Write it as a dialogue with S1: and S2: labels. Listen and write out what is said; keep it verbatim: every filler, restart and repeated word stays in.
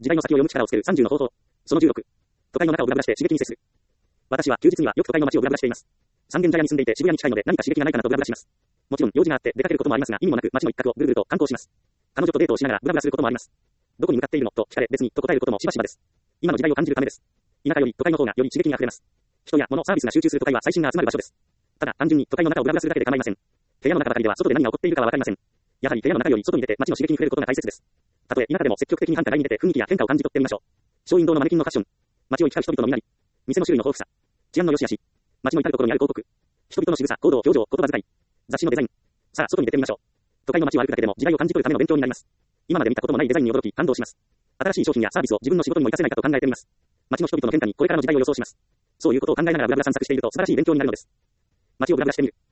S1: 時代の先を読む力をつけるさんじゅうの方法。そのじゅうろく。都会の中をブラブラして刺激に接する。私は休日にはよく都会の街をブラブラしています。三軒茶屋に住んでいて渋谷に近いので何か刺激がないかなとブラブラします。もちろん用事があって出かけることもありますが、意味もなく街の一角をぐるぐると観光します。彼女とデートをしながらブラブラすることもあります。どこに向かっているのと聞かれ別にと答えることもしばしばです。今の時代を感じるためです。田舎より都会の方がより刺激に溢れます。人や物、サービスが集中する都会は最新が集まる場所です。ただ単純に都会の中をブラブラするだけで構いません。部屋の中ばかりでは外で何が起こっているかはわかりません。やはり部屋の中より外に出て街の刺激に触れることが大切です。たとえ田舎でも積極的に繁華街に出て雰囲気や変化を感じ取ってみましょう。ショーウィンドウのマネキンのファッション。街を行き交う人々の身なり。店の種類の豊富さ。治安の良し悪し。街の至るところにある広告。人々の仕草、行動、表情、言葉遣い。雑誌のデザイン。さあ、外に出てみましょう。都会の街を歩くだけでも時代を感じ取るための勉強になります。今まで見たこともないデザインに驚き、感動します。新しい商品やサービスを自分の仕事にも活かせないかと考えてみます。街の人々の変化にこれからの時代を予想します。そういうことを考えながらブラブラ散策していると素晴らしい勉強になるのです。街をブラブラしてみる。